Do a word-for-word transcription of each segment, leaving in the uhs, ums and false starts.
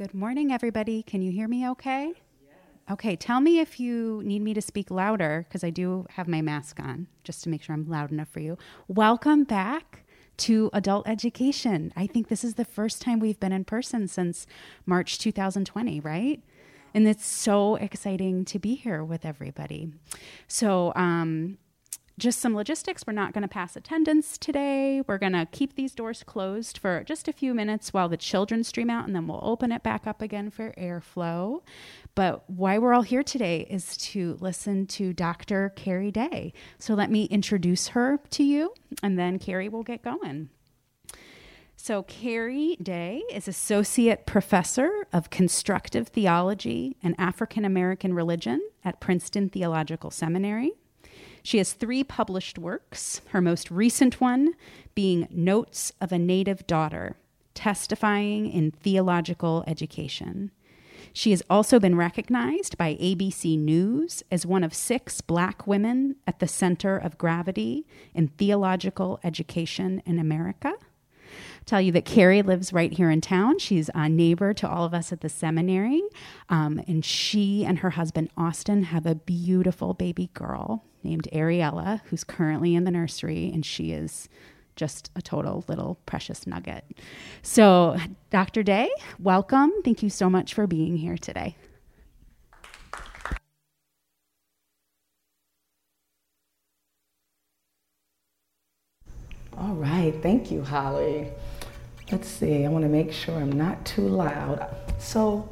Good morning, everybody. Can you hear me okay? Yes. Okay, tell me if you need me to speak louder, because I do have my mask on, just to make sure I'm loud enough for you. Welcome back to Adult Education. I think this is the first time we've been in person since March two thousand twenty, right? And it's so exciting to be here with everybody. So, um, just some logistics. We're not going to pass attendance today. We're going to keep these doors closed for just a few minutes while the children stream out, and then we'll open it back up again for airflow. But why we're all here today is to listen to Doctor Carrie Day. So let me introduce her to you, and then Carrie will get going. So Carrie Day is Associate Professor of Constructive Theology and African American Religion at Princeton Theological Seminary. She has three published works, her most recent one being Notes of a Native Daughter, Testifying in Theological Education. She has also been recognized by A B C News as one of six Black women at the center of gravity in theological education in America. Tell you that Carrie lives right here in town. She's a neighbor to all of us at the seminary. Um, and she and her husband, Austin, have a beautiful baby girl named Ariella, who's currently in the nursery, and she is just a total little precious nugget. So, Doctor Day, welcome. Thank you so much for being here today. All right, thank you, Holly. Let's see, I want to make sure I'm not too loud. So,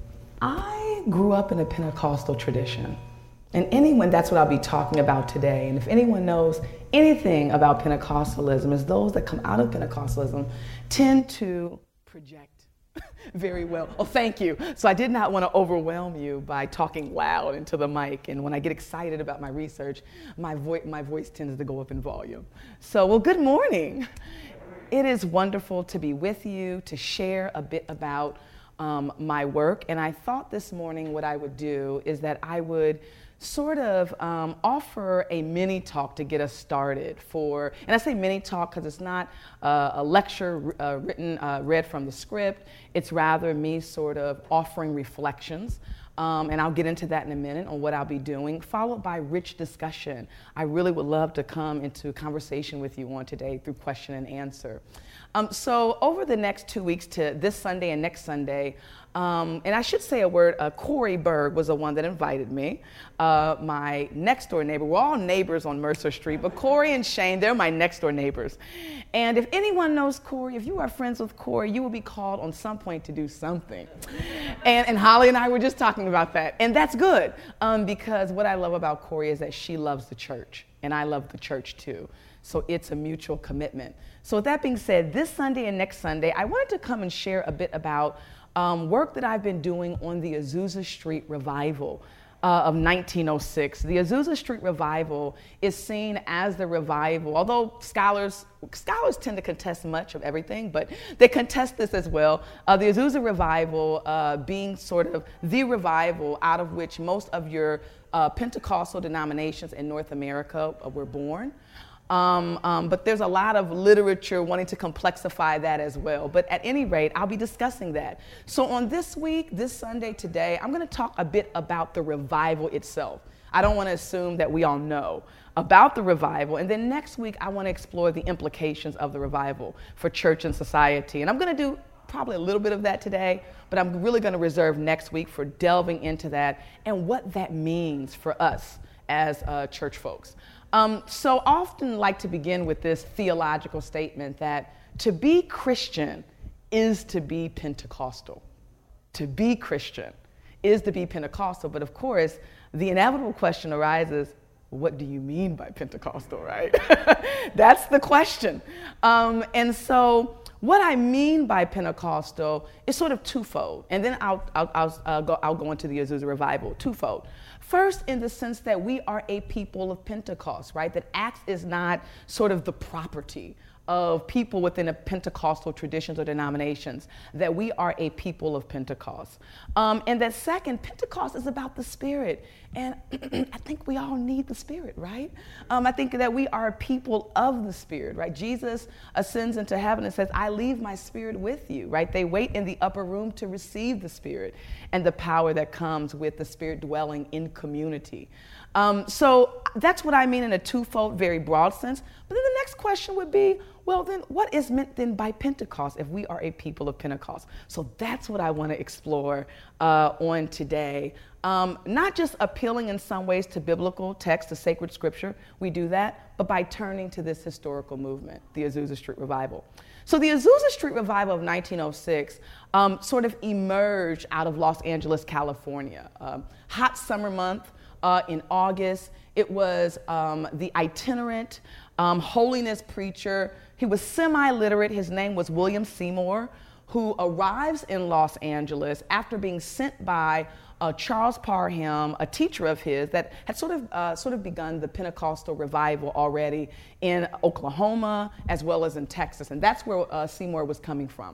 I grew up in a Pentecostal tradition. And anyone, that's what I'll be talking about today. And if anyone knows anything about Pentecostalism, is those that come out of Pentecostalism tend to project very well. Oh, thank you. So I did not want to overwhelm you by talking loud into the mic. And when I get excited about my research, my, vo- my voice tends to go up in volume. So, well, good morning. It is wonderful to be with you, to share a bit about um, my work. And I thought this morning what I would do is that I would sort of um, offer a mini talk to get us started for, and I say mini talk because it's not uh, a lecture uh, written, uh, read from the script. It's rather me sort of offering reflections. Um, and I'll get into that in a minute on what I'll be doing, followed by rich discussion. I really would love to come into conversation with you on today through question and answer. Um, so over the next two weeks to this Sunday and next Sunday, um, and I should say a word, uh, Corey Berg was the one that invited me, uh, my next door neighbor. We're all neighbors on Mercer Street, but Corey and Shane, they're my next door neighbors. And if anyone knows Corey, if you are friends with Corey, you will be called on some point to do something. And, and Holly and I were just talking about that. And that's good, um, because what I love about Corey is that she loves the church, and I love the church too. So it's a mutual commitment. So with that being said, this Sunday and next Sunday, I wanted to come and share a bit about um, work that I've been doing on the Azusa Street Revival uh, of nineteen oh six. The Azusa Street Revival is seen as the revival, although scholars scholars tend to contest much of everything, but they contest this as well. Uh, the Azusa Revival uh, being sort of the revival out of which most of your uh, Pentecostal denominations in North America uh, were born. Um, um, but there's a lot of literature wanting to complexify that as well. But at any rate, I'll be discussing that. So on this week, this Sunday, today, I'm going to talk a bit about the revival itself. I don't want to assume that we all know about the revival. And then next week, I want to explore the implications of the revival for church and society. And I'm going to do probably a little bit of that today, but I'm really going to reserve next week for delving into that and what that means for us as uh, church folks. Um, so I often like to begin with this theological statement that to be Christian is to be Pentecostal. To be Christian is to be Pentecostal. But of course, the inevitable question arises, what do you mean by Pentecostal, right? That's the question. Um, and so what I mean by Pentecostal is sort of twofold. And then I'll, I'll, I'll, uh, go, I'll go into the Azusa Revival, twofold. First, in the sense that we are a people of Pentecost, right? That Acts is not sort of the property of people within a Pentecostal traditions or denominations, that we are a people of Pentecost. Um, and that second, Pentecost is about the Spirit. And I think we all need the Spirit, right? Um, I think that we are a people of the Spirit, right? Jesus ascends into heaven and says, I leave my Spirit with you, right? They wait in the upper room to receive the Spirit and the power that comes with the Spirit dwelling in community. Um, so that's what I mean in a twofold, very broad sense. But then the next question would be, well, then what is meant then by Pentecost if we are a people of Pentecost? So that's what I want to explore uh, on today. Um, not just appealing in some ways to biblical text, to sacred scripture, we do that, but by turning to this historical movement, the Azusa Street Revival. So the Azusa Street Revival of nineteen oh six um, sort of emerged out of Los Angeles, California. Um, hot summer month uh, in August. It was um, the itinerant um, holiness preacher. He was semi-literate. His name was William Seymour, who arrives in Los Angeles after being sent by uh, Charles Parham, a teacher of his that had sort of uh, sort of begun the Pentecostal revival already in Oklahoma as well as in Texas, and that's where uh, Seymour was coming from.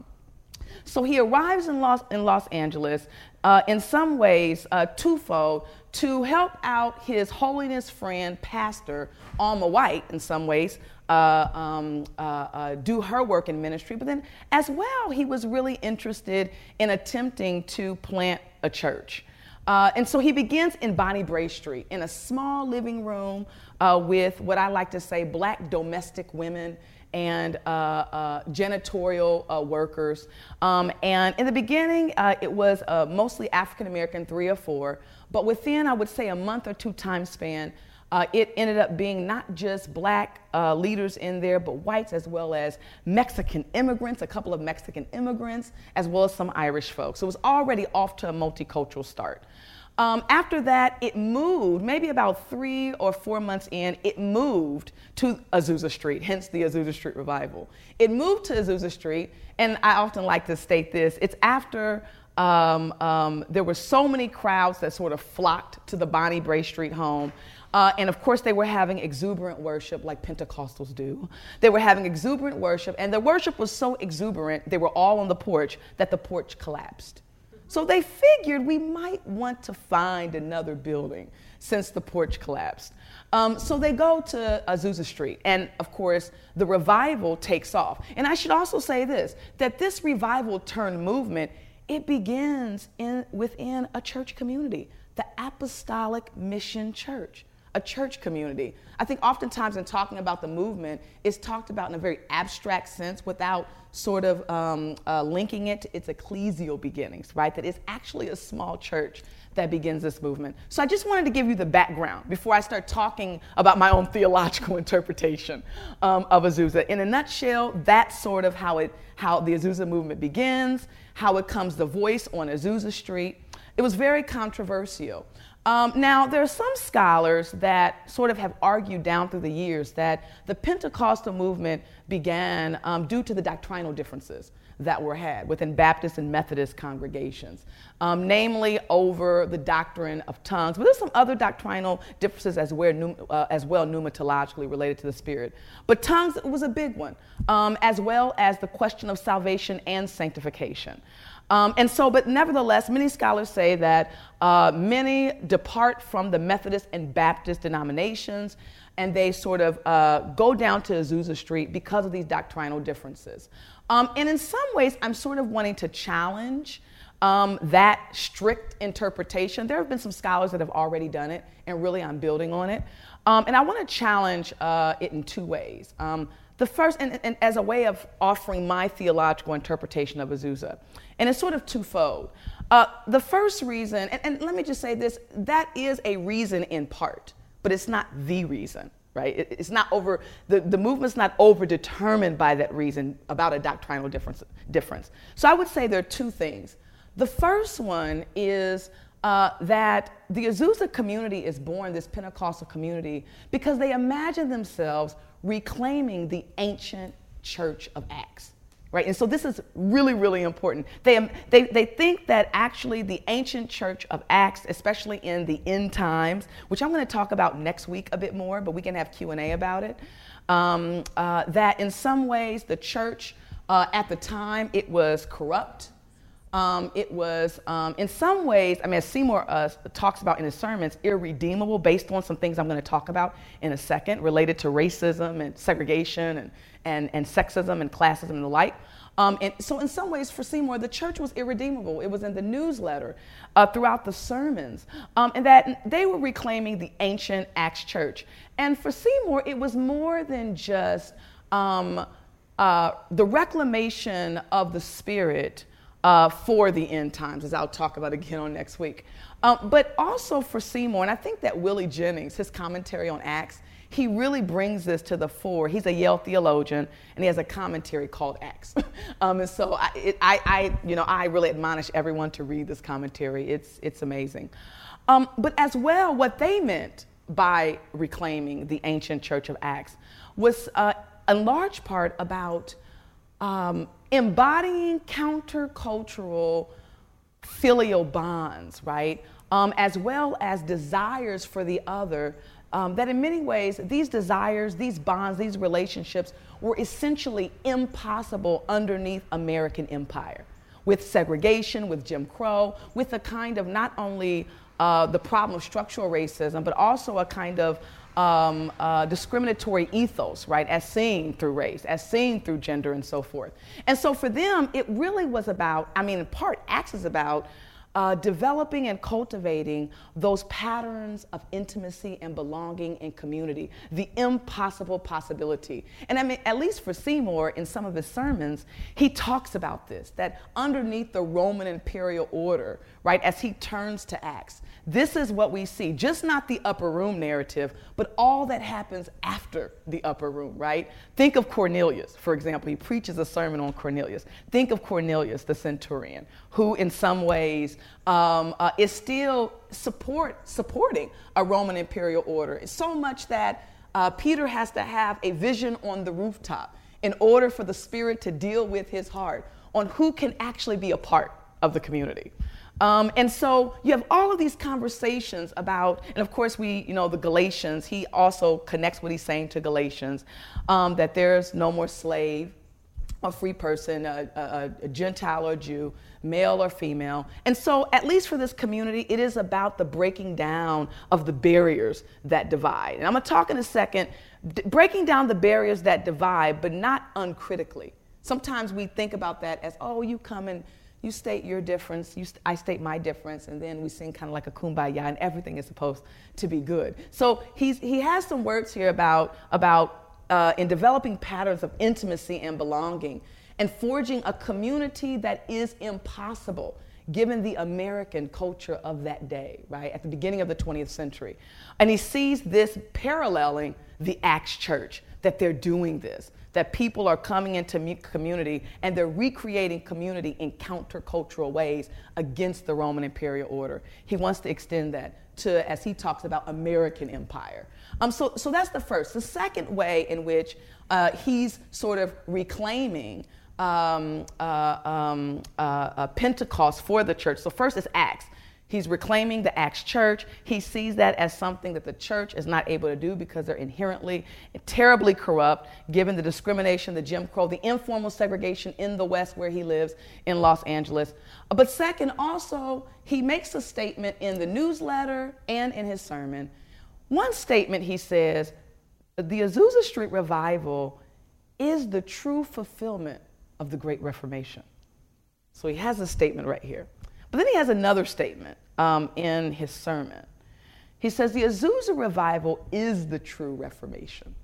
So he arrives in Los in Los Angeles, uh, in some ways uh, twofold, to help out his holiness friend, Pastor Alma White, in some ways, uh, um, uh, uh, do her work in ministry. But then as well, he was really interested in attempting to plant a church. Uh, and so he begins in Bonnie Bray Street in a small living room uh, with what I like to say black domestic women and uh, uh, janitorial uh, workers. Um, and in the beginning, uh, it was uh, mostly African-American, three or four. But within, I would say, a month or two time span, uh, it ended up being not just black uh, leaders in there, but whites as well as Mexican immigrants, a couple of Mexican immigrants, as well as some Irish folks. So it was already off to a multicultural start. Um, after that, it moved, maybe about three or four months in, it moved to Azusa Street, hence the Azusa Street Revival. It moved to Azusa Street, and I often like to state this, it's after um, um, there were so many crowds that sort of flocked to the Bonnie Bray Street home. Uh, and of course, they were having exuberant worship like Pentecostals do. They were having exuberant worship, and the worship was so exuberant, they were all on the porch, that the porch collapsed. So they figured we might want to find another building since the porch collapsed. Um, so they go to Azusa Street, and of course, the revival takes off. And I should also say this, that this revival turned movement, it begins in, within a church community, the Apostolic Mission Church. A church community. I think oftentimes in talking about the movement, it's talked about in a very abstract sense without sort of um, uh, linking it to its ecclesial beginnings, right? That it's actually a small church that begins this movement. So I just wanted to give you the background before I start talking about my own theological interpretation um, of Azusa. In a nutshell, that's sort of how it, how the Azusa movement begins, how it comes to voice on Azusa Street. It was very controversial. Um, now, there are some scholars that sort of have argued down through the years that the Pentecostal movement began um, due to the doctrinal differences that were had within Baptist and Methodist congregations, um, namely over the doctrine of tongues. But there's some other doctrinal differences as well, uh, as well pneumatologically related to the Spirit. But tongues was a big one, um, as well as the question of salvation and sanctification. Um, and so, but nevertheless, many scholars say that uh, many depart from the Methodist and Baptist denominations, and they sort of uh, go down to Azusa Street because of these doctrinal differences. Um, and in some ways, I'm sort of wanting to challenge um, that strict interpretation. There have been some scholars that have already done it, and really I'm building on it. Um, and I want to challenge uh, it in two ways. Um, The first, and, and as a way of offering my theological interpretation of Azusa, and it's sort of twofold. Uh, the first reason, and, and let me just say this, that is a reason in part, but it's not the reason, right? It, it's not over, the, the movement's not over-determined by that reason about a doctrinal difference, difference. So I would say there are two things. The first one is Uh, that the Azusa community is born, this Pentecostal community, because they imagine themselves reclaiming the ancient church of Acts, right? And so this is really, really important. They, they, they think that actually the ancient church of Acts, especially in the end times, which I'm going to talk about next week a bit more, but we can have Q and A about it, um, uh, that in some ways the church uh, at the time, it was corrupt. Um, it was, um, in some ways, I mean, as Seymour uh, talks about in his sermons, irredeemable based on some things I'm going to talk about in a second related to racism and segregation and, and, and sexism and classism and the like. Um, and so in some ways, for Seymour, the church was irredeemable. It was in the newsletter, uh, throughout the sermons, um, and that they were reclaiming the ancient Acts church. And for Seymour, it was more than just um, uh, the reclamation of the Spirit Uh, for the end times, as I'll talk about again on next week. Um, but also for Seymour, and I think that Willie Jennings, his commentary on Acts, he really brings this to the fore. He's a Yale theologian, and he has a commentary called Acts. um, and so I, it, I, I, you know, I really admonish everyone to read this commentary. It's, it's amazing. Um, but as well, what they meant by reclaiming the ancient church of Acts was uh, in large part about um, embodying countercultural filial bonds, right? Um, as well as desires for the other, um, that in many ways, these desires, these bonds, these relationships were essentially impossible underneath American empire, with segregation, with Jim Crow, with a kind of not only uh, the problem of structural racism, but also a kind of Um, uh, discriminatory ethos, right, as seen through race, as seen through gender and so forth. And so for them, it really was about, I mean, in part, Acts is about uh, developing and cultivating those patterns of intimacy and belonging and community, the impossible possibility. And I mean, at least for Seymour, in some of his sermons, he talks about this, that underneath the Roman imperial order, right, as he turns to Acts, this is what we see, just not the upper room narrative, but all that happens after the upper room, right? Think of Cornelius, for example. He preaches a sermon on Cornelius. Think of Cornelius, the centurion, who in some ways um, uh, is still support, supporting a Roman imperial order. So much that uh, Peter has to have a vision on the rooftop in order for the Spirit to deal with his heart on who can actually be a part of the community. Um, and so you have all of these conversations about, and of course we, you know, the Galatians, he also connects what he's saying to Galatians, um, that there's no more slave or free person, a, a, a Gentile or Jew, male or female. And so at least for this community, it is about the breaking down of the barriers that divide. And I'm going to talk in a second, d- breaking down the barriers that divide, but not uncritically. Sometimes we think about that as, oh, you come and you state your difference, you st- I state my difference, and then we sing kind of like a kumbaya, and everything is supposed to be good. So he's, he has some words here about, about uh, in developing patterns of intimacy and belonging, and forging a community that is impossible given the American culture of that day, right, at the beginning of the twentieth century. And he sees this paralleling the Acts church, that they're doing this, that people are coming into community and they're recreating community in countercultural ways against the Roman imperial order. He wants to extend that to, as he talks about, American empire. Um, so, so that's the first. The second way in which uh, he's sort of reclaiming um, uh, um, uh, uh, Pentecost for the church. So first is Acts. He's reclaiming the Acts church. He sees that as something that the church is not able to do because they're inherently terribly corrupt, given the discrimination, the Jim Crow, the informal segregation in the West where he lives in Los Angeles. But second, also, he makes a statement in the newsletter and in his sermon. One statement, he says, the Azusa Street revival is the true fulfillment of the Great Reformation. So he has a statement right here. But then he has another statement um, in his sermon. He says the Azusa revival is the true Reformation.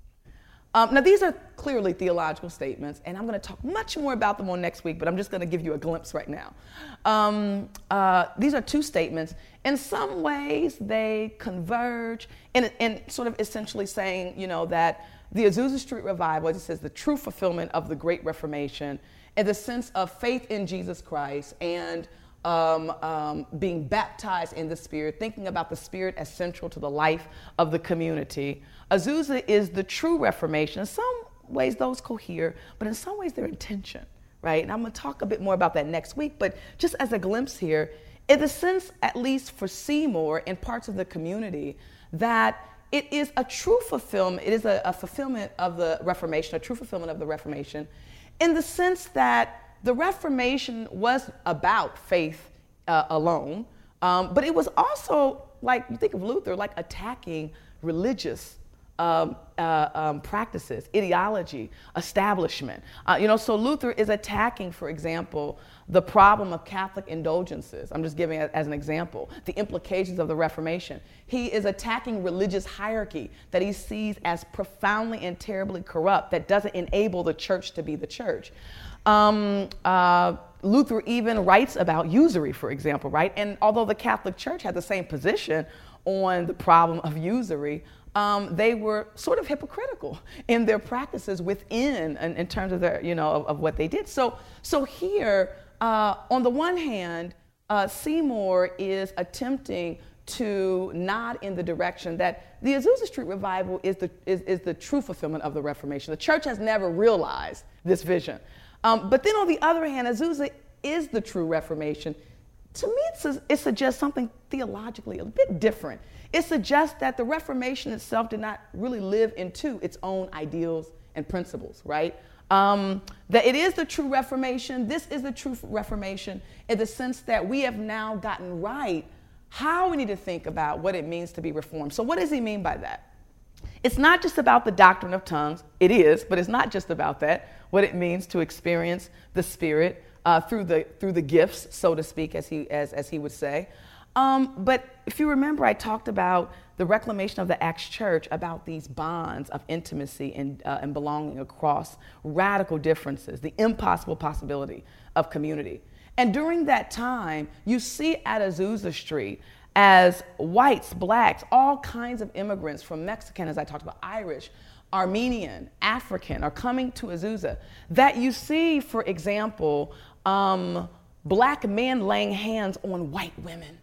Um, now, these are clearly theological statements, and I'm going to talk much more about them on next week, but I'm just going to give you a glimpse right now. Um, uh, these are two statements. In some ways, they converge in, in sort of essentially saying, you know, that the Azusa Street revival, as he says, the true fulfillment of the Great Reformation, in the sense of faith in Jesus Christ and Um, um, being baptized in the Spirit, thinking about the Spirit as central to the life of the community. Azusa is the true Reformation. Some ways those cohere, but in some ways they're in tension, right? And I'm going to talk a bit more about that next week, but just as a glimpse here, in the sense, at least for Seymour and parts of the community, that it is a true fulfillment, it is a, a fulfillment of the Reformation, a true fulfillment of the Reformation, in the sense that the Reformation was about faith uh, alone, um, but it was also, like, you think of Luther, like attacking religious Um, uh, um, practices, ideology, establishment. Uh, you know, so Luther is attacking, for example, the problem of Catholic indulgences. I'm just giving it as an example, the implications of the Reformation. He is attacking religious hierarchy that he sees as profoundly and terribly corrupt, that doesn't enable the church to be the church. Um, uh, Luther even writes about usury, for example, right? And although the Catholic Church had the same position on the problem of usury, Um, they were sort of hypocritical in their practices within, in, in terms of their, you know, of, of what they did. So, so here, uh, on the one hand, uh, Seymour is attempting to nod in the direction that the Azusa Street revival is the is, is the true fulfillment of the Reformation. The church has never realized this vision. Um, but then on the other hand, Azusa is the true Reformation. To me, it, su- it suggests something theologically a bit different. It suggests that the Reformation itself did not really live into its own ideals and principles, right? Um, that it is the true Reformation. This is the true Reformation in the sense that we have now gotten right how we need to think about what it means to be reformed. So what does he mean by that? It's not just about the doctrine of tongues. It is, but it's not just about that, what it means to experience the Spirit uh, through the through the gifts, so to speak, as he as as he would say. Um, but if you remember, I talked about the reclamation of the Acts Church, about these bonds of intimacy and, uh, and belonging across radical differences, the impossible possibility of community. And during that time, you see at Azusa Street, as whites, blacks, all kinds of immigrants from Mexican, as I talked about, Irish, Armenian, African, are coming to Azusa, that you see, for example, um, black men laying hands on white women.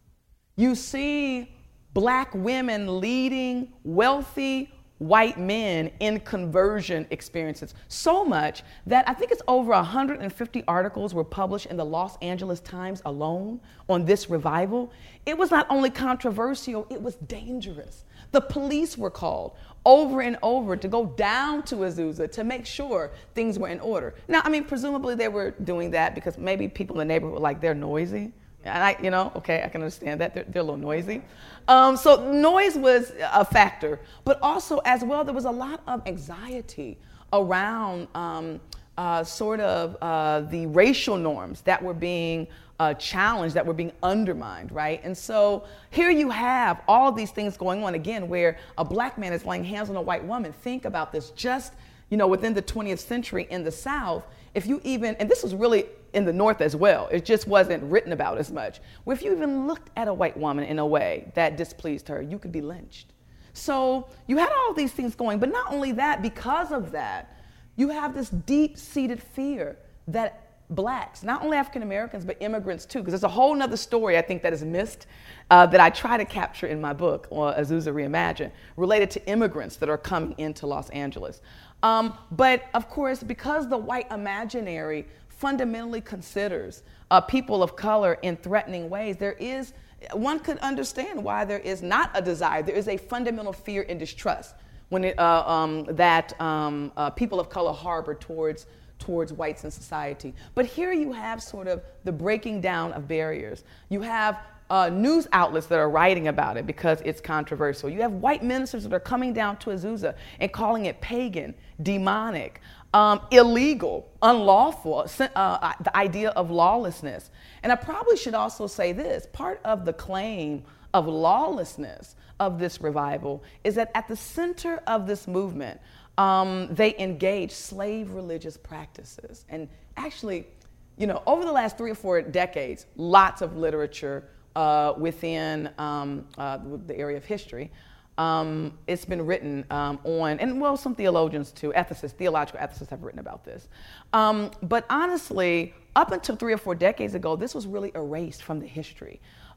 You see black women leading wealthy white men in conversion experiences. So much that I think it's over one hundred fifty articles were published in the Los Angeles Times alone on this revival. It was not only controversial, it was dangerous. The police were called over and over to go down to Azusa to make sure things were in order. Now, I mean, presumably they were doing that because maybe people in the neighborhood were like, they're noisy. And I, you know, okay, I can understand that. They're, they're a little noisy. Um, so noise was a factor. But also, as well, there was a lot of anxiety around um, uh, sort of uh, the racial norms that were being uh, challenged, that were being undermined, right? And so here you have all of these things going on, again, where a black man is laying hands on a white woman. Think about this. Just, you know, within the twentieth century in the South, if you even, and this was really in the North as well, it just wasn't written about as much, where if you even looked at a white woman in a way that displeased her, you could be lynched. So you had all these things going, but not only that, because of that, you have this deep-seated fear that blacks, not only African Americans, but immigrants too, because there's a whole nother story I think that is missed uh, that I try to capture in my book, or Azusa Reimagined, related to immigrants that are coming into Los Angeles. Um, but of course, because the white imaginary fundamentally considers uh, people of color in threatening ways, there is, one could understand why there is not a desire. There is a fundamental fear and distrust when it, uh, um, that um, uh, people of color harbor towards towards whites in society. But here you have sort of the breaking down of barriers. You have uh, news outlets that are writing about it because it's controversial. You have white ministers that are coming down to Azusa and calling it pagan, demonic, um, illegal, unlawful, uh, the idea of lawlessness. And I probably should also say this, part of the claim of lawlessness of this revival is that at the center of this movement, Um, they engage slave religious practices. And actually, you know, over the last three or four decades, lots of literature uh, within um, uh, the area of history, um, it's been written um, on, and well, some theologians too, ethicists, theological ethicists have written about this. Um, but honestly, up until three or four decades ago, this was really erased from the history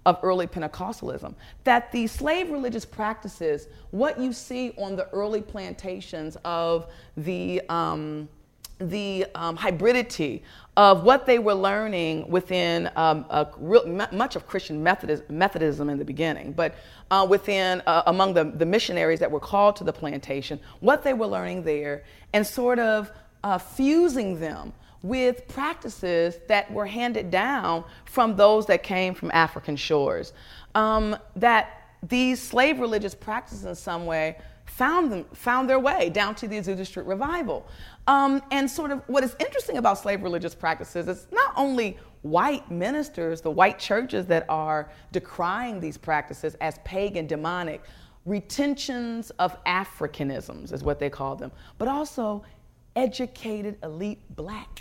of early Pentecostalism, that the slave religious practices, what you see on the early plantations of the um, the um, hybridity of what they were learning within um, a real, much of Christian Methodism, Methodism in the beginning, but uh, within uh, among the, the missionaries that were called to the plantation, what they were learning there, and sort of uh, fusing them with practices that were handed down from those that came from African shores. Um, that these slave religious practices in some way found them, found their way down to the Azusa Street Revival. Um, and sort of what is interesting about slave religious practices is not only white ministers, the white churches that are decrying these practices as pagan, demonic, retentions of Africanisms is what they call them, but also educated, elite black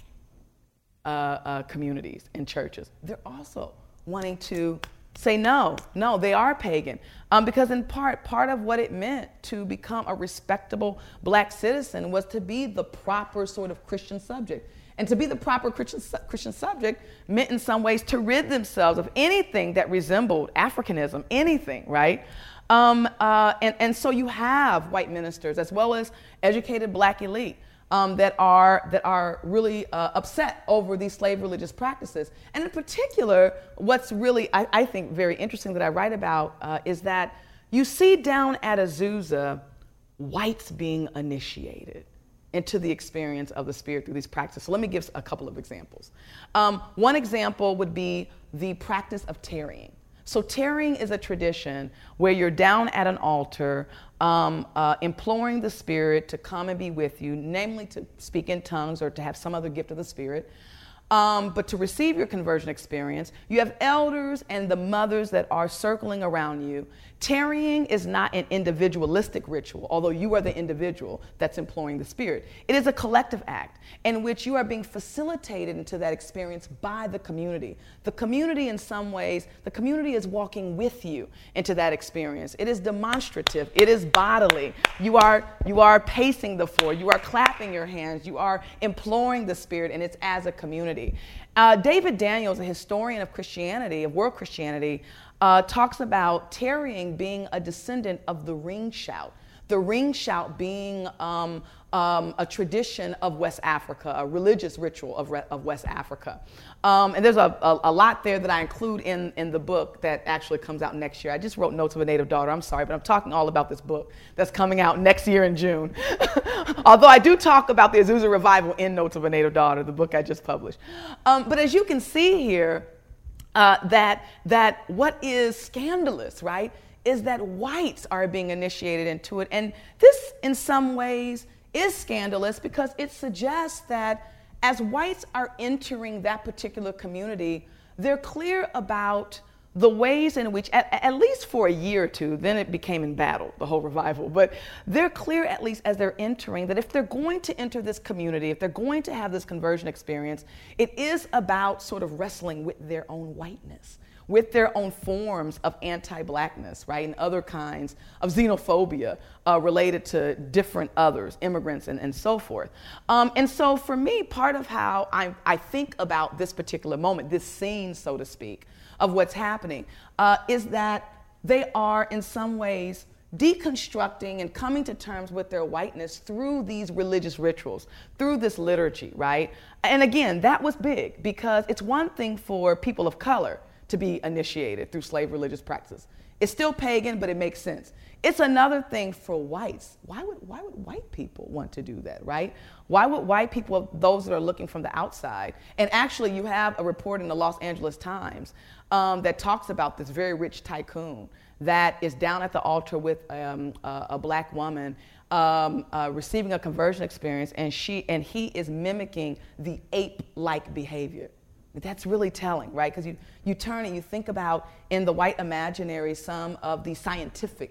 uh, uh, communities and churches. They're also wanting to say no, no, they are pagan. Um, because in part, part of what it meant to become a respectable black citizen was to be the proper sort of Christian subject. And to be the proper Christian, Christian subject meant in some ways to rid themselves of anything that resembled Africanism, anything, right? Um, uh, and, and so you have white ministers as well as educated black elite Um, that are that are really uh, upset over these slave religious practices. And in particular, what's really, I, I think, very interesting that I write about uh, is that you see down at Azusa, whites being initiated into the experience of the Spirit through these practices. So let me give a couple of examples. Um, one example would be the practice of tarrying. So tarrying is a tradition where you're down at an altar um, uh, imploring the Spirit to come and be with you, namely to speak in tongues or to have some other gift of the Spirit. Um, but to receive your conversion experience, you have elders and the mothers that are circling around you. Tarrying is not an individualistic ritual, although you are the individual that's imploring the Spirit. It is a collective act in which you are being facilitated into that experience by the community. The community, in some ways, the community is walking with you into that experience. It is demonstrative. It is bodily. You are, you are pacing the floor. You are clapping your hands. You are imploring the Spirit, and it's as a community. Uh, David Daniels, a historian of Christianity, of world Christianity, uh, talks about tarrying being a descendant of the ring shout. The ring shout being um, um, a tradition of West Africa, a religious ritual of, re- of West Africa. Um, and there's a, a, a lot there that I include in, in the book that actually comes out next year. I just wrote Notes of a Native Daughter. I'm sorry, but I'm talking all about this book that's coming out next year in June. Although I do talk about the Azusa Revival in Notes of a Native Daughter, the book I just published. Um, but as you can see here, uh, that, that what is scandalous, right, is that whites are being initiated into it. And this, in some ways, is scandalous because it suggests that as whites are entering that particular community, they're clear about the ways in which, at, at least for a year or two, then it became embattled, the whole revival, but they're clear, at least as they're entering, that if they're going to enter this community, if they're going to have this conversion experience, it is about sort of wrestling with their own whiteness, with their own forms of anti-blackness, right, and other kinds of xenophobia uh, related to different others, immigrants, and, and so forth. Um, and so for me, part of how I, I think about this particular moment, this scene, so to speak, of what's happening, uh, is that they are in some ways deconstructing and coming to terms with their whiteness through these religious rituals, through this liturgy, right? And again, that was big because it's one thing for people of color to be initiated through slave religious practices. It's still pagan, but it makes sense. It's another thing for whites. Why would why would white people want to do that, right? Why would white people, those that are looking from the outside, and actually you have a report in the Los Angeles Times um, that talks about this very rich tycoon that is down at the altar with um, a, a black woman um, uh, receiving a conversion experience, and she and he is mimicking the ape-like behavior. That's really telling, right? Because you, you turn and you think about in the white imaginary some of the scientific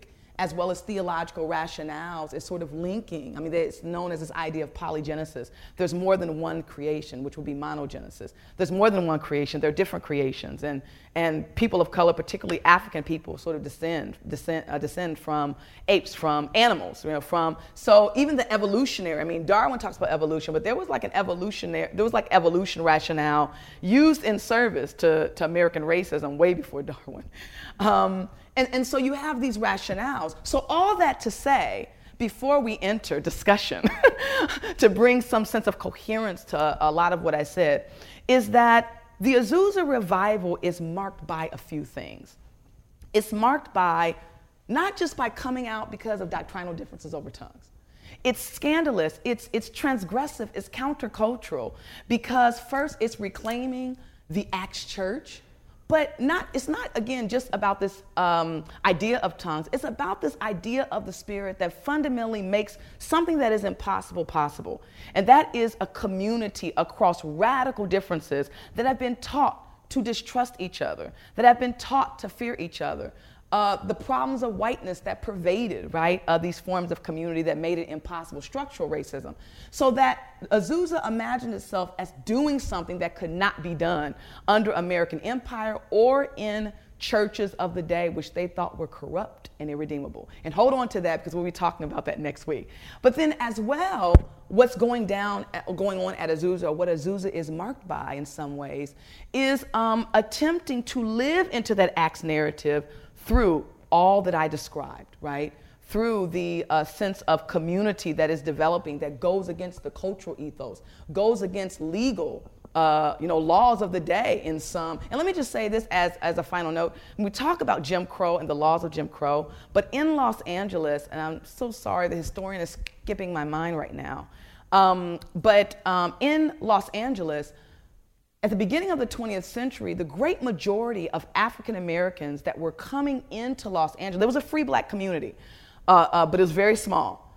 as well as theological rationales, is sort of linking. I mean, it's known as this idea of polygenesis. There's more than one creation, which would be monogenesis. There's more than one creation. There are different creations. And, and people of color, particularly African people, sort of descend, descend, uh, descend from apes, from animals, you know, from, so even the evolutionary, I mean, Darwin talks about evolution, but there was like an evolutionary, there was like evolution rationale used in service to, to American racism way before Darwin. Um, and, and so you have these rationales. So all that to say, before we enter discussion, to bring some sense of coherence to a lot of what I said, is that the Azusa revival is marked by a few things. It's marked by, not just by coming out because of doctrinal differences over tongues. It's scandalous, it's, it's transgressive, it's countercultural, because first it's reclaiming the Acts church, but not, it's not, again, just about this um, idea of tongues. It's about this idea of the Spirit that fundamentally makes something that is impossible possible. And that is a community across radical differences that have been taught to distrust each other, that have been taught to fear each other. Uh, the problems of whiteness that pervaded, right, uh, these forms of community that made it impossible, structural racism. So that Azusa imagined itself as doing something that could not be done under American empire or in churches of the day, which they thought were corrupt and irredeemable. And hold on to that, because we'll be talking about that next week. But then as well, what's going down, going on at Azusa, or what Azusa is marked by in some ways, is um, attempting to live into that Acts narrative through all that I described, right? Through the uh, sense of community that is developing, that goes against the cultural ethos, goes against legal, uh, you know, laws of the day in some. And let me just say this as, as a final note. When we talk about Jim Crow and the laws of Jim Crow, but in Los Angeles, and I'm so sorry, the historian is skipping my mind right now, um, but um, in Los Angeles, at the beginning of the twentieth century, the great majority of African Americans that were coming into Los Angeles, there was a free black community, uh, uh, but it was very small.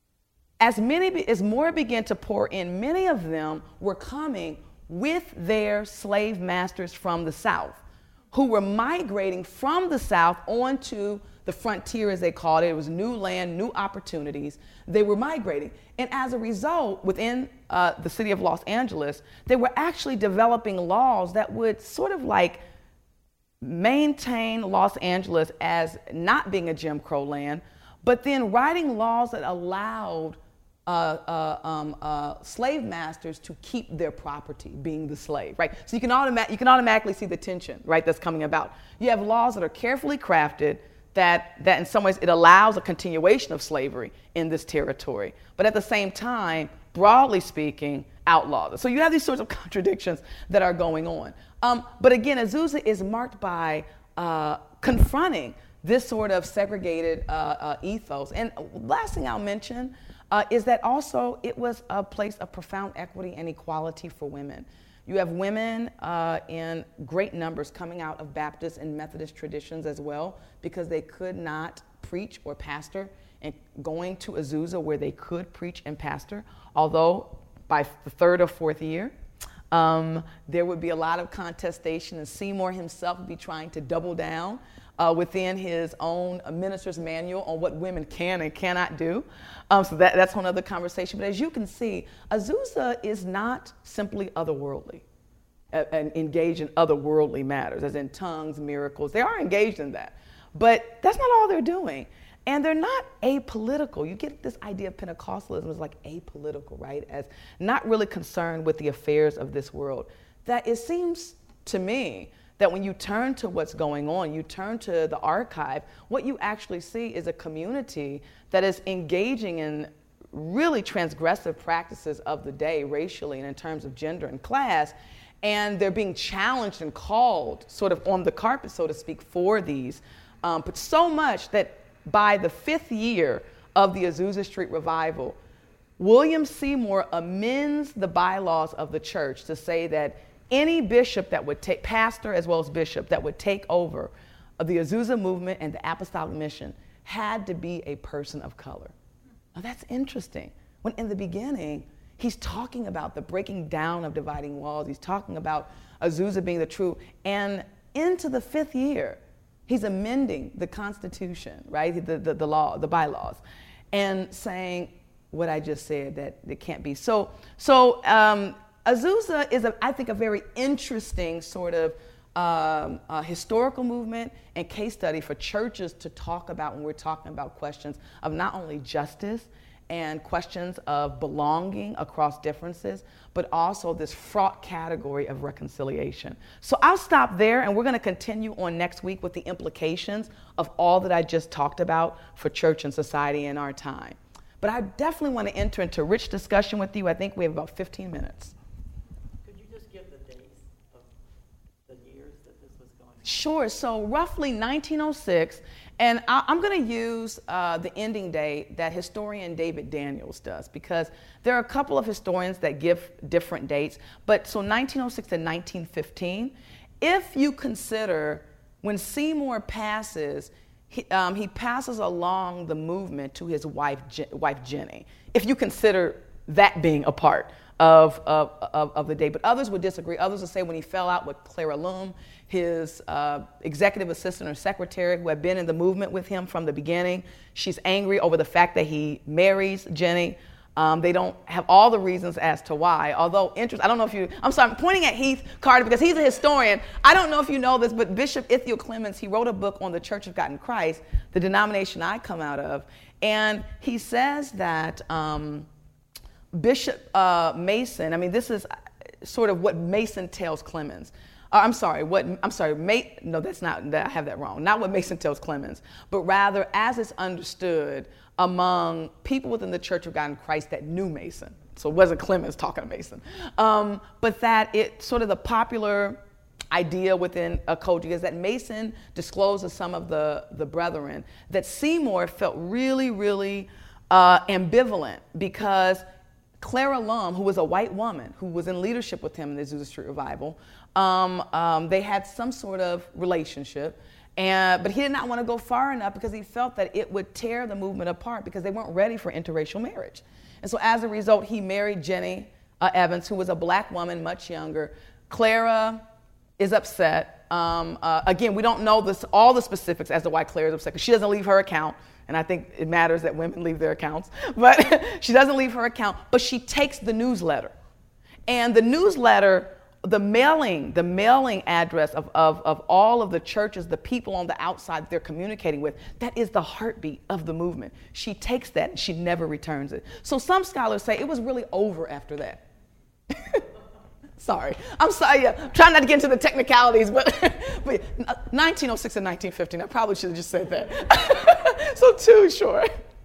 As many, as more began to pour in, many of them were coming with their slave masters from the South, who were migrating from the South onto the frontier, as they called it. It was new land, new opportunities. They were migrating. And as a result, within uh, the city of Los Angeles, they were actually developing laws that would sort of like maintain Los Angeles as not being a Jim Crow land, but then writing laws that allowed Uh, uh, um, uh, slave masters to keep their property, being the slave, right? So you can, automa- you can automatically see the tension, right, that's coming about. You have laws that are carefully crafted that, that in some ways it allows a continuation of slavery in this territory, but at the same time, broadly speaking, outlaws it. So you have these sorts of contradictions that are going on. Um, but again, Azusa is marked by uh, confronting this sort of segregated uh, uh, ethos. And last thing I'll mention Uh, is that also it was a place of profound equity and equality for women. You have women uh, in great numbers coming out of Baptist and Methodist traditions as well, because they could not preach or pastor, and going to Azusa where they could preach and pastor, although by the third or fourth year, um, there would be a lot of contestation, and Seymour himself would be trying to double down Uh, within his own uh, minister's manual on what women can and cannot do. Um, so that, that's another conversation. But as you can see, Azusa is not simply otherworldly uh, and engaged in otherworldly matters, as in tongues, miracles. They are engaged in that. But that's not all they're doing. And they're not apolitical. You get this idea of Pentecostalism as like apolitical, right? As not really concerned with the affairs of this world. That it seems to me that when you turn to what's going on, you turn to the archive, what you actually see is a community that is engaging in really transgressive practices of the day, racially and in terms of gender and class, and they're being challenged and called sort of on the carpet, so to speak, for these. Um, but so much that by the fifth year of the Azusa Street Revival, William Seymour amends the bylaws of the church to say that any bishop that would take, pastor as well as bishop, that would take over of the Azusa movement and the apostolic mission had to be a person of color. Now that's interesting. When in the beginning, he's talking about the breaking down of dividing walls. He's talking about Azusa being the true. And into the fifth year, He's amending the Constitution, right? The, the, the law, the bylaws, and saying what I just said, that it can't be. So, so um, Azusa is, a, I think, a very interesting sort of um, uh, historical movement and case study for churches to talk about when we're talking about questions of not only justice and questions of belonging across differences, but also this fraught category of reconciliation. So I'll stop there, and we're going to continue on next week with the implications of all that I just talked about for church and society in our time. But I definitely want to enter into rich discussion with you. I think we have about fifteen minutes. Could you just give the dates of the years that this was going on? Sure. So roughly nineteen oh six. And I'm going to use uh, the ending date that historian David Daniels does, because there are a couple of historians that give different dates. But so nineteen oh six to nineteen fifteen, if you consider when Seymour passes, he, um, he passes along the movement to his wife, Je- wife Jenny, if you consider that being a part of, of, of, of the day. But others would disagree. Others would say when he fell out with Clara Loom, his uh, executive assistant or secretary who had been in the movement with him from the beginning. She's angry over the fact that he marries Jenny. Um, they don't have all the reasons as to why. Although, interest, I don't know if you, I'm sorry, I'm pointing at Heath Carter because he's a historian. I don't know if you know this, but Bishop Ithiel Clemens, he wrote a book on the Church of God in Christ, the denomination I come out of. And he says that um, Bishop uh, Mason, I mean, this is sort of what Mason tells Clemens. Uh, I'm sorry, what, I'm sorry, May, no, that's not, that, I have that wrong. Not what Mason tells Clemens, but rather as it's understood among people within the Church of God in Christ that knew Mason. So it wasn't Clemens talking to Mason. Um, but that it, sort of the popular idea within a culture is that Mason disclosed to some of the, the brethren that Seymour felt really, really uh, ambivalent because Clara Lum, who was a white woman who was in leadership with him in the Azusa Street Revival, um, um, they had some sort of relationship, and but he did not want to go far enough because he felt that it would tear the movement apart because they weren't ready for interracial marriage. And so as a result, he married Jenny uh, Evans, who was a black woman, much younger. Clara is upset. Um, uh, again, we don't know this, all the specifics as to why Clara is upset, because she doesn't leave her account. And I think it matters that women leave their accounts. But she doesn't leave her account, but she takes the newsletter. And the newsletter, the mailing, the mailing address of, of, of all of the churches, the people on the outside they're communicating with, that is the heartbeat of the movement. She takes that and she never returns it. So some scholars say it was really over after that. Sorry. I'm sorry. Yeah. I'm trying not to get into the technicalities, but, but nineteen oh six and nineteen fifteen, I probably should have just said that. So two, sure.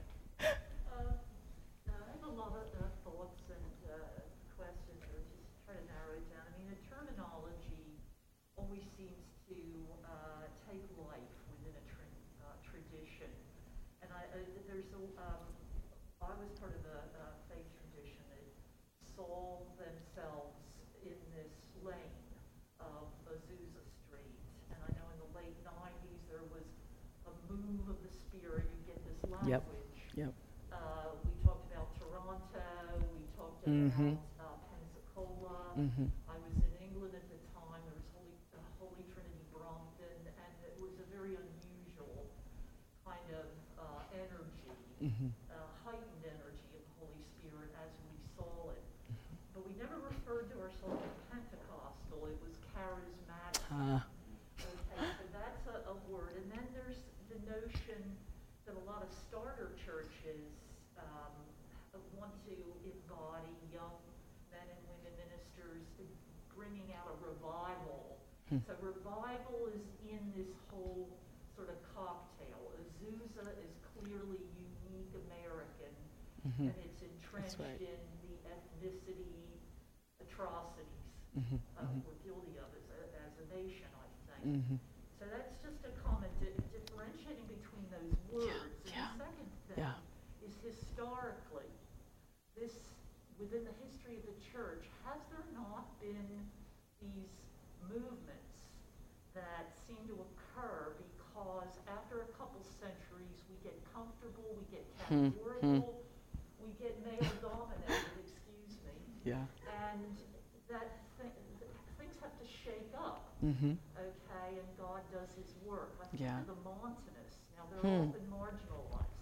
Uh, I have a lot of uh, thoughts and uh, questions. I was just trying to narrow it down. I mean, the terminology always seems to uh, take life within a tra- uh, tradition. And I, uh, there's a, um, I was part of a uh, faith tradition that saw themselves in this lane of Azusa Street. And I know in the late nineties there was a move of the spirit. You get this language. Yep. Yep. Uh, we talked about Toronto. We talked about Mm-hmm. uh, Pensacola. Mm-hmm. I was in England at the time. There was Holy, uh, Holy Trinity Brompton, and it was a very unusual kind of uh, energy, Mm-hmm. uh, heightened energy of the Holy Spirit as we saw it. But we never referred to ourselves as Pentecostal. It was charismatic. Uh, Okay, so that's a, a word. And then there's the notion that a lot of starter churches um, want to embody young men and women ministers bringing out a revival. Hmm. So revival is in this whole sort of cocktail. Azusa is clearly unique American, mm-hmm. and it's entrenched right. in the ethnicity atrocities Mm-hmm. uh, Mm-hmm. we're guilty of as a, as a nation, I think. Mm-hmm. So that's just a comment di- differentiating between those words. Yeah, And the second thing yeah. is historically, this within the history of the church, has there not been these movements that seem to occur because after a couple centuries we get comfortable, we get Hmm, categorical, we get male-dominated, excuse me, Yeah. and that th- th- things have to shake up. Mm-hmm. Okay, and God does his work. work. I think Yeah. of the Montanists. Now, they're Hmm. often marginalized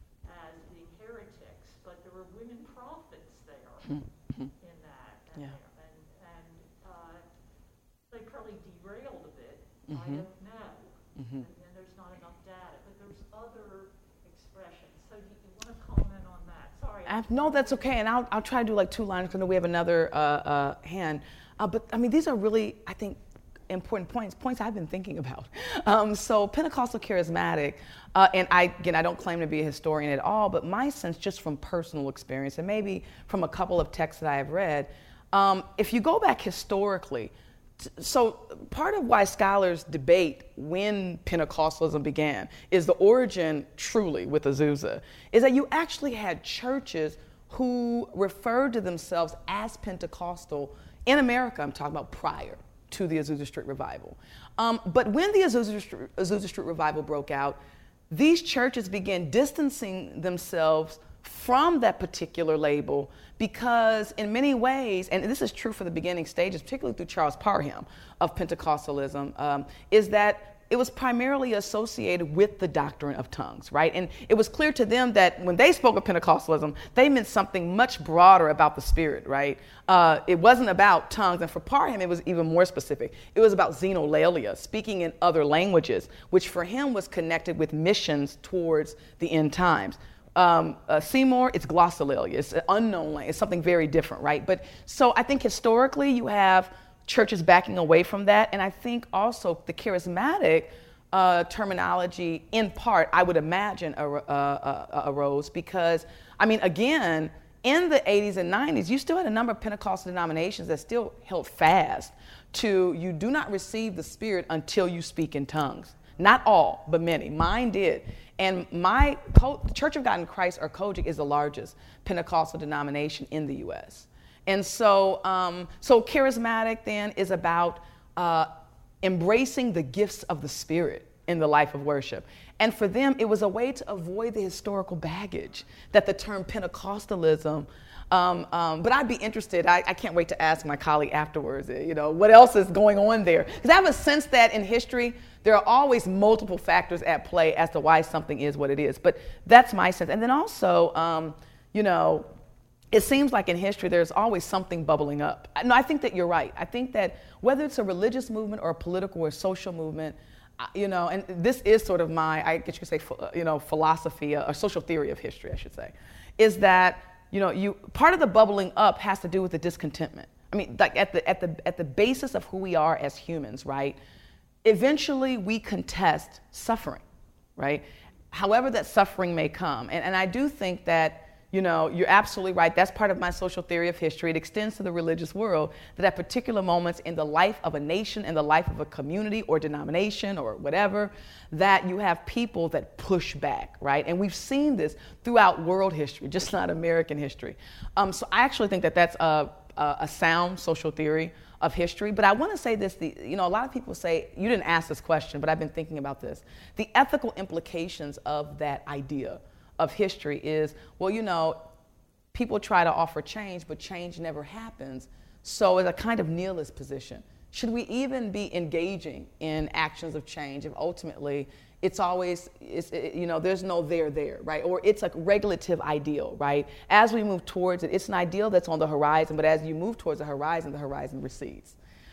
as being heretics, but there were women prophets there Mm-hmm. in that. And, Yeah. there. and, and uh, they probably derailed a bit. Mm-hmm. I don't know. Mm-hmm. And, and there's not enough data. But there's other expressions. So do you want to comment on that? Sorry. I, no, that's okay, and I'll, I'll try to do like two lines because I know we have another uh, uh, hand. Uh, but I mean, these are really, I think, important points, points I've been thinking about. Um, so Pentecostal charismatic, uh, and I, again, I don't claim to be a historian at all, but my sense just from personal experience and maybe from a couple of texts that I have read, um, if you go back historically, t- so part of why scholars debate when Pentecostalism began is the origin truly with Azusa, is that you actually had churches who referred to themselves as Pentecostal in America, I'm talking about prior to the Azusa Street Revival. Um, but when the Azusa Street, Azusa Street Revival broke out, these churches began distancing themselves from that particular label because in many ways, and this is true for the beginning stages, particularly through Charles Parham of Pentecostalism, um, is that it was primarily associated with the doctrine of tongues, right? And it was clear to them that when they spoke of Pentecostalism, they meant something much broader about the Spirit, right? Uh, it wasn't about tongues, and for Parham, it was even more specific. It was about xenolalia, speaking in other languages, which for him was connected with missions towards the end times. Um, uh, Seymour, it's glossolalia, it's an unknown language, it's something very different, right? But so I think historically you have churches backing away from that. And I think also the charismatic uh, terminology, in part, I would imagine, ar- uh, uh, arose because, I mean, again, in the eighties and nineties, you still had a number of Pentecostal denominations that still held fast to you do not receive the Spirit until you speak in tongues. Not all, but many. Mine did. And my co- Church of God in Christ, or Kojic, is the largest Pentecostal denomination in the U S And so, um, so charismatic then is about uh, embracing the gifts of the Spirit in the life of worship. And for them, it was a way to avoid the historical baggage that the term Pentecostalism. Um, um, but I'd be interested. I, I can't wait to ask my colleague afterwards. You know, what else is going on there? Because I have a sense that in history there are always multiple factors at play as to why something is what it is. But that's my sense. And then also, um, you know. It seems like in history there's always something bubbling up. No, I think that you're right. I think that whether it's a religious movement or a political or social movement, you know, and this is sort of my, I guess you could say, you know, philosophy or social theory of history, I should say, is that, you know, you part of the bubbling up has to do with the discontentment. I mean, like at the at the at the basis of who we are as humans, right? Eventually we contest suffering, right? However that suffering may come, and and I do think that. You know, you're absolutely right. That's part of my social theory of history. It extends to the religious world, that at particular moments in the life of a nation, in the life of a community or denomination or whatever, that you have people that push back, right? And we've seen this throughout world history, just not American history. Um, so I actually think that that's a, a, a sound social theory of history. But I want to say this, the, you know, a lot of people say, you didn't ask this question, but I've been thinking about this. The ethical implications of that idea of history is, well, you know, people try to offer change, but change never happens. So it's a kind of nihilist position. Should we even be engaging in actions of change if ultimately it's always, it's, it, you know, there's no there there, right? Or it's a regulative ideal, right? As we move towards it, it's an ideal that's on the horizon, but as you move towards the horizon, the horizon recedes.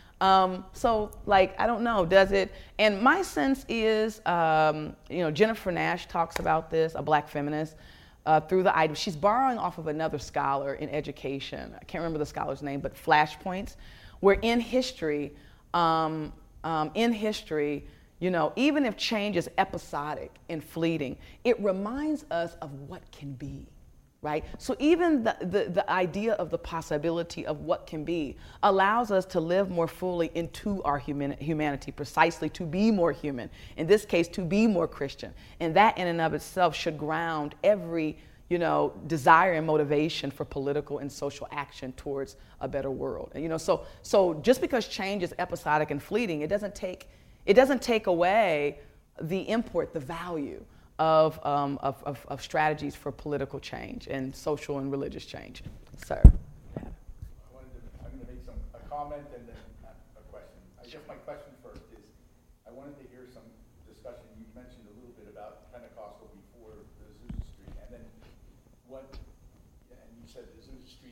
Um, so, like, I don't know, does it? And my sense is, um, you know, Jennifer Nash talks about this, a black feminist, uh, through the idea. She's borrowing off of another scholar in education. I can't remember the scholar's name, but flashpoints, where in history, um, um, in history, you know, even if change is episodic and fleeting, it reminds us of what can be. Right? So even the, the, the idea of the possibility of what can be allows us to live more fully into our human, humanity, precisely to be more human. In this case, to be more Christian. And that in and of itself should ground every, you know, desire and motivation for political and social action towards a better world. And, you know, so so just because change is episodic and fleeting, it doesn't take it doesn't take away the import, the value Of, um, of, of, of strategies for political change and social and religious change. Sir. I wanted to, I'm going to make some, a comment and then a question. I guess my question first is, I wanted to hear some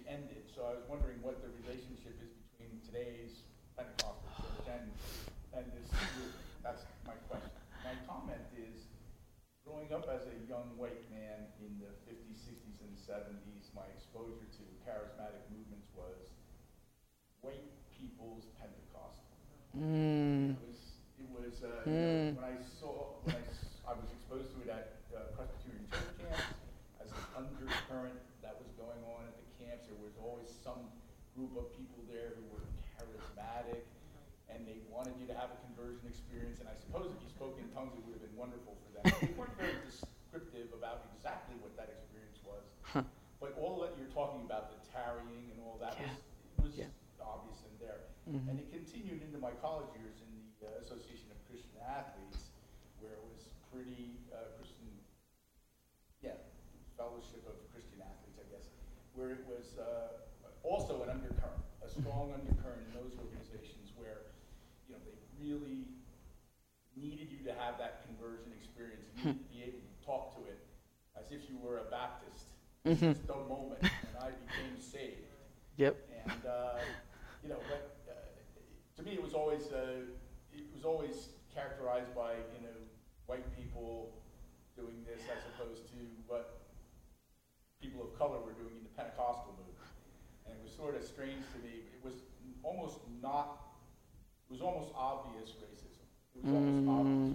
she ended. So I was wondering what the relationship is between today's Pentecostal church and, and this movement. That's my question. My comment is, growing up as a young white man in the fifties, sixties, and seventies, my exposure to charismatic movements was white people's Pentecostal. Mm. It was, it was uh, Mm. you know, when I saw, when I, s- I was exposed to it at uh, Presbyterian church camps, as an undercurrent that was going on at the camps. There was always some group of people there who were charismatic, and they wanted you to have a conversion experience. And I suppose if you spoke in tongues, it would have been wonderful for them. They weren't very descriptive about exactly what that experience was. Huh. But all that you're talking about, the tarrying and all that, Yeah. was, was Yeah. obvious in there. Mhm. And it continued into my college years in the uh, Association of Christian Athletes, where it was pretty uh, Christian, yeah, Fellowship of Christian Athletes, I guess, where it was uh, also an undercurrent, a strong undercurrent in those organizations where, you know, they really needed you to have that conversion experience. You needed to be able to talk to it as if you were a Baptist. This Mhm. is the moment when I became saved. Yep. And, uh, you know, but uh, to me it was always, uh, it was always characterized by, you know, white people doing this as opposed to what people of color were doing in the Pentecostal movement. And it was sort of strange to me. It was almost not, it was almost obvious racism. It was almost Mm. obvious racism.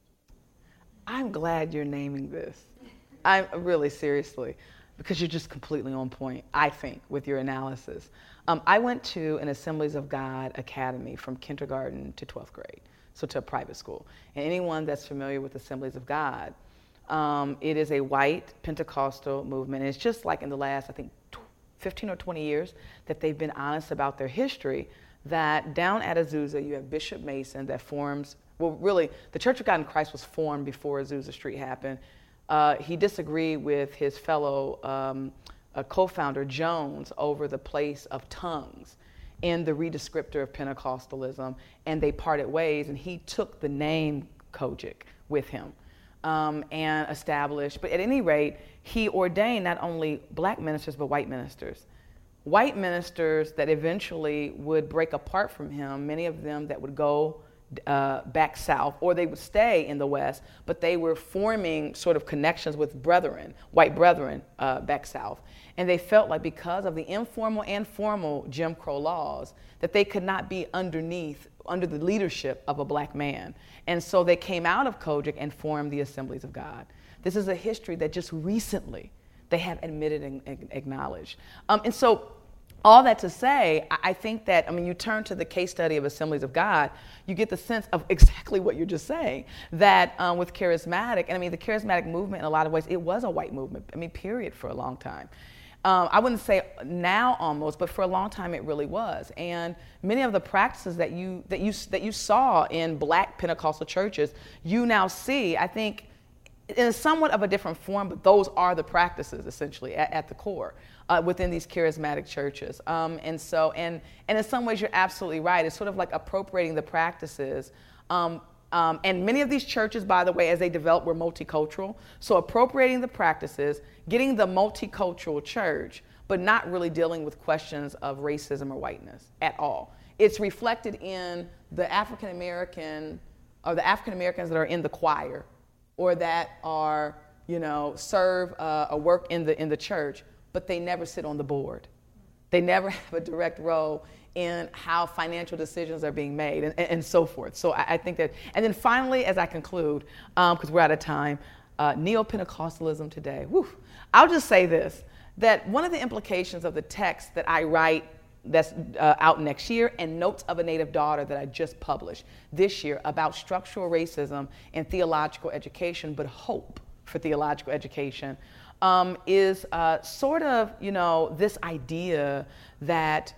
I'm glad you're naming this. I'm really seriously, because you're just completely on point, I think, with your analysis. Um, I went to an Assemblies of God academy from kindergarten to twelfth grade, so to a private school. And anyone that's familiar with Assemblies of God, um, it is a white Pentecostal movement. And it's just like in the last, I think, fifteen or twenty years that they've been honest about their history, that down at Azusa, you have Bishop Mason that forms, well, really, the Church of God in Christ was formed before Azusa Street happened. Uh, he disagreed with his fellow um, uh, co-founder Jones over the place of tongues in the redescriptor of Pentecostalism, and they parted ways, and he took the name Kojic with him um, and established, but at any rate, he ordained not only black ministers, but white ministers. White ministers that eventually would break apart from him, many of them that would go Uh, back south, or they would stay in the West, but they were forming sort of connections with brethren, white brethren uh, back south. And they felt like because of the informal and formal Jim Crow laws, that they could not be underneath, under the leadership of a black man. And so they came out of Kojic and formed the Assemblies of God. This is a history that just recently they have admitted and, and acknowledged. Um, and so all that to say, I think that, I mean, you turn to the case study of Assemblies of God, you get the sense of exactly what you're just saying, that um, with charismatic, and I mean, the charismatic movement in a lot of ways, it was a white movement, I mean, period, for a long time. Um, I wouldn't say now almost, but for a long time it really was. And many of the practices that you, that you, that you saw in black Pentecostal churches, you now see, I think, in a somewhat of a different form, but those are the practices essentially at, at the core uh, within these charismatic churches. Um, and so, and, and in some ways you're absolutely right. It's sort of like appropriating the practices. Um, um, and many of these churches, by the way, as they developed, were multicultural. So appropriating the practices, getting the multicultural church, but not really dealing with questions of racism or whiteness at all. It's reflected in the African American, or the African Americans that are in the choir, or that are, you know, serve uh, or work in the in the church, but they never sit on the board. They never have a direct role in how financial decisions are being made, and, and, and so forth. So I, I think that, and then finally, as I conclude, because um, we're out of time, uh, Neo-Pentecostalism today. Whew, I'll just say this, that one of the implications of the text that I write that's uh, out next year, and Notes of a Native Daughter that I just published this year about structural racism and theological education, but hope for theological education, um, is uh, sort of, you know, this idea that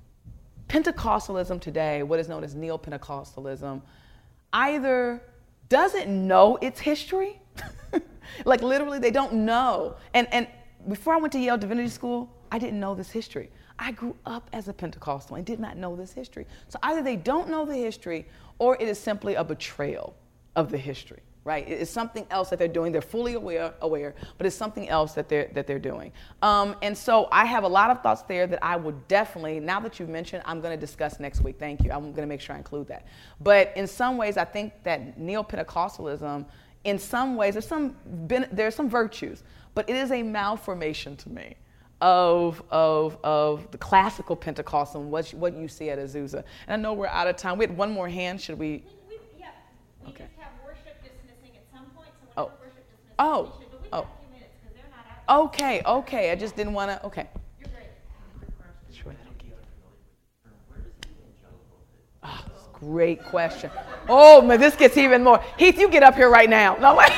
Pentecostalism today, what is known as Neo-Pentecostalism, either doesn't know its history, like literally they don't know. And, and before I went to Yale Divinity School, I didn't know this history. I grew up as a Pentecostal and did not know this history. So either they don't know the history, or it is simply a betrayal of the history. right? It's something else that they're doing. They're fully aware, aware, but it's something else that they're that they're doing. Um, and so I have a lot of thoughts there that I would definitely, now that you've mentioned, I'm going to discuss next week. Thank you. I'm going to make sure I include that. But in some ways, I think that Neo-Pentecostalism, in some ways, there's some there's some virtues, but it is a malformation to me of of of the classical Pentecostal and what what you see at Azusa. And I know we're out of time. We had one more hand. Should we? We, we yeah. We Okay. just have worship dismissing at some point. So Oh. whenever worship dismissing, Oh. we should, but we've Oh. got a few minutes because they're not out. Okay, okay. I just didn't want to. Okay. You're great. Sure, that'll keep it. Ah, great question. Oh, man, this gets even more. Heath, you get up here right now. No way.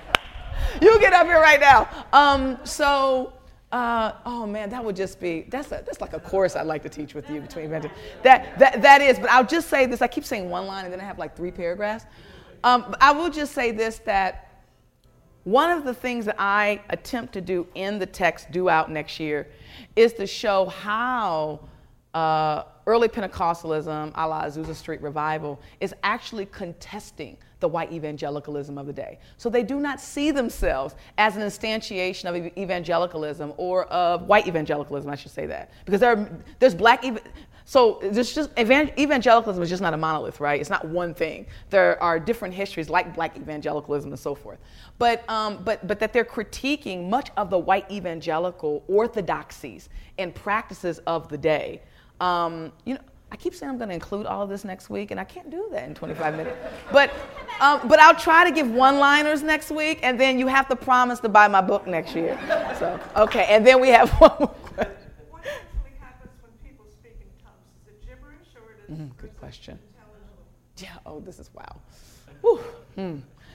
You get up here right now. Um, so, uh, oh man, that would just be, that's a, that's like a course I'd like to teach with you between evangelists. That, that, that is, but I'll just say this. I keep saying one line and then I have like three paragraphs. Um, but I will just say this, that one of the things that I attempt to do in the text due out next year is to show how uh, early Pentecostalism, a la Azusa Street Revival, is actually contesting the white evangelicalism of the day. So they do not see themselves as an instantiation of evangelicalism or of white evangelicalism, I should say that. Because there are, there's black, ev- so there's just, evangelicalism is just not a monolith, right? It's not one thing. There are different histories like black evangelicalism and so forth. But, um, but, but that they're critiquing much of the white evangelical orthodoxies and practices of the day. Um, you know, I keep saying I'm going to include all of this next week, and I can't do that in twenty-five minutes. But, um, but I'll try to give one-liners next week, and then you have to promise to buy my book next year. So, okay, and then we have one more question. What actually happens when people speak in tongues? Is it gibberish or it is Mm, good question. intelligible? Yeah, oh, this is wow. Whew. Hmm.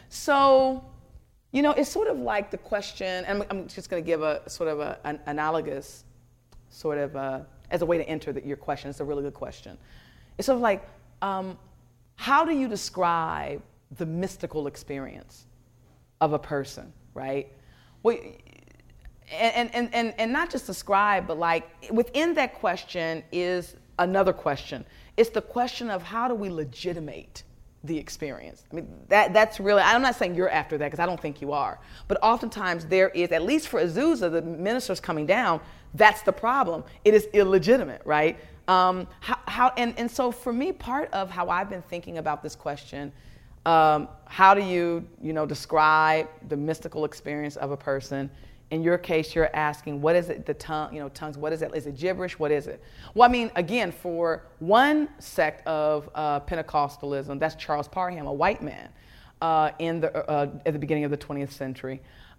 So, you know, it's sort of like the question, and I'm, I'm just going to give a sort of a, an analogous sort of a, as a way to enter the, your question. It's a really good question. It's sort of like, um, how do you describe the mystical experience of a person, right? Well, and, and, and, and not just describe, but like within that question is another question. It's the question of how do we legitimate the experience? I mean, that that's really, I'm not saying you're after that because I don't think you are, but oftentimes there is, at least for Azusa, the ministers coming down, that's the problem. It is illegitimate, right? Um, how, how and, and so for me, part of how I've been thinking about this question, um, how do you, you know, describe the mystical experience of a person? In your case, you're asking, what is it, the tongue, you know, tongues, what is it? Is it gibberish? What is it? Well, I mean, again, for one sect of uh, Pentecostalism, that's Charles Parham, a white man, uh, in the, uh, at the beginning of the twentieth century.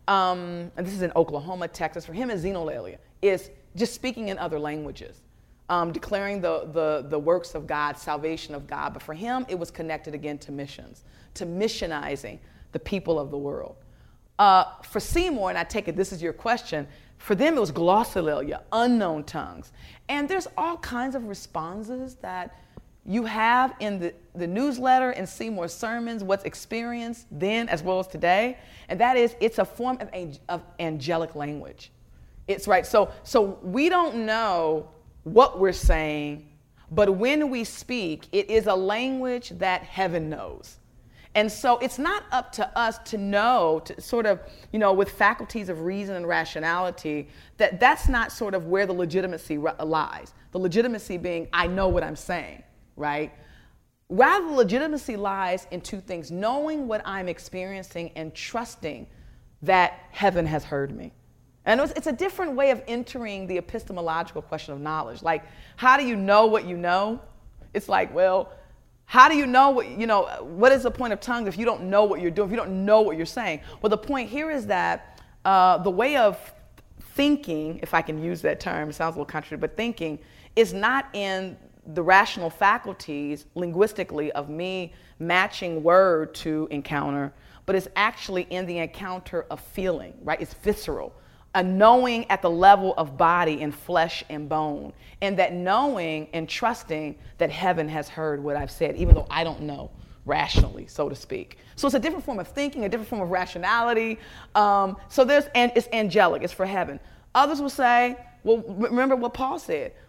Um, and this is in Oklahoma, Texas. For him, is xenolalia, is just speaking in other languages, um, declaring the, the, the works of God, salvation of God. But for him, it was connected again to missions, to missionizing the people of the world. Uh, for Seymour, and I take it this is your question, for them it was glossolalia, unknown tongues. And there's all kinds of responses that you have in the, the newsletter and Seymour's sermons, what's experienced then as well as today. And that is, it's a form of, ang- of angelic language. It's right. So, so we don't know what we're saying, but when we speak, it is a language that heaven knows. And so it's not up to us to know, to sort of, you know, with faculties of reason and rationality, that that's not sort of where the legitimacy lies. The legitimacy being, I know what I'm saying, right? Rather, the legitimacy lies in two things: knowing what I'm experiencing and trusting that heaven has heard me. And it's, it's a different way of entering the epistemological question of knowledge. Like, how do you know what you know? It's like, well, how do you know what, you know, what is the point of tongues if you don't know what you're doing, if you don't know what you're saying? Well, the point here is that uh, the way of thinking, if I can use that term, it sounds a little contradictory, but thinking is not in the rational faculties linguistically of me matching word to encounter, but it's actually in the encounter of feeling, right? It's visceral. A knowing at the level of body and flesh and bone, and that knowing and trusting that heaven has heard what I've said, even though I don't know rationally, so to speak. So it's a different form of thinking, a different form of rationality. Um, so there's, and it's angelic, it's for heaven. Others will say, well, remember what Paul said,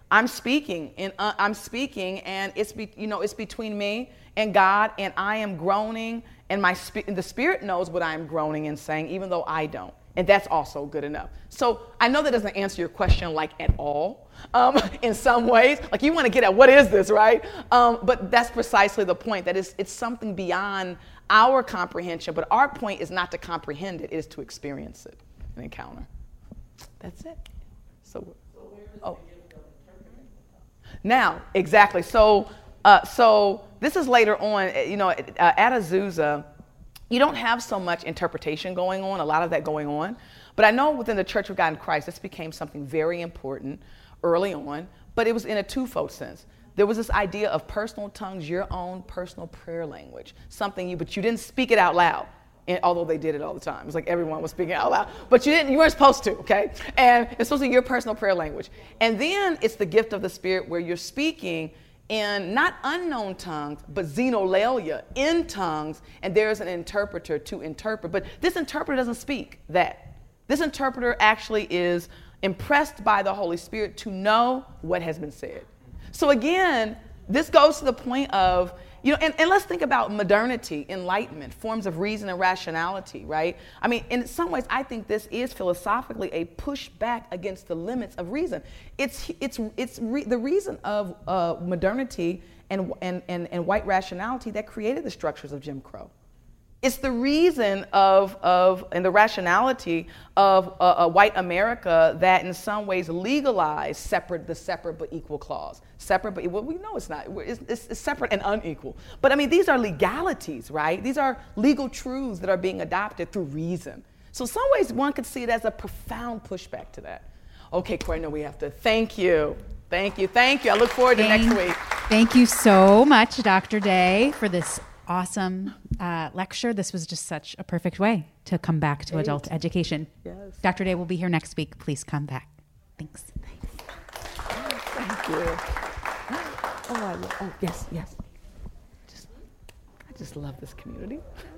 I'm speaking, and uh, I'm speaking, and it's be, you know it's between me and God, and I am groaning, and my sp- and the Spirit knows what I am groaning and saying, even though I don't, and that's also good enough. So I know that doesn't answer your question like at all, um, in some ways. Like you want to get at what is this, right? Um, but that's precisely the point. That is, it's something beyond our comprehension. But our point is not to comprehend it; it is to experience it, an encounter. That's it. So, oh. Now, exactly. So, uh, so this is later on. You know, uh, at Azusa, you don't have so much interpretation going on. A lot of that going on, but I know within the Church of God in Christ, this became something very important early on. But it was in a twofold sense. There was this idea of personal tongues, your own personal prayer language, something you, but you didn't speak it out loud. And although they did it all the time. It was like everyone was speaking out loud. But you didn't, you weren't supposed to, okay? And it's supposed to be your personal prayer language. And then it's the gift of the Spirit where you're speaking in not unknown tongues, but xenolalia, in tongues, and there's an interpreter to interpret. But this interpreter doesn't speak that. This interpreter actually is impressed by the Holy Spirit to know what has been said. So again, this goes to the point of, you know, and, and let's think about modernity, enlightenment, forms of reason and rationality, right? I mean, in some ways, I think this is philosophically a pushback against the limits of reason. It's it's it's re- the reason of uh, modernity and, and and and white rationality that created the structures of Jim Crow. It's the reason of, of and the rationality of uh, a white America that in some ways legalized separate, the separate but equal clause. Separate but, well, we know it's not. It's, it's, it's separate and unequal. But I mean, these are legalities, right? These are legal truths that are being adopted through reason. So in some ways, one could see it as a profound pushback to that. Okay, Corey, I know we have to. Thank you. Thank you. Thank you. I look forward to thank, next week. Thank you so much, Doctor Day, for this awesome uh, lecture. This was just such a perfect way to come back to Great. Adult education. Yes. Doctor Day will be here next week. Please come back. Thanks. Thank you. Oh, I love, oh, yes, yes. Just, I just love this community.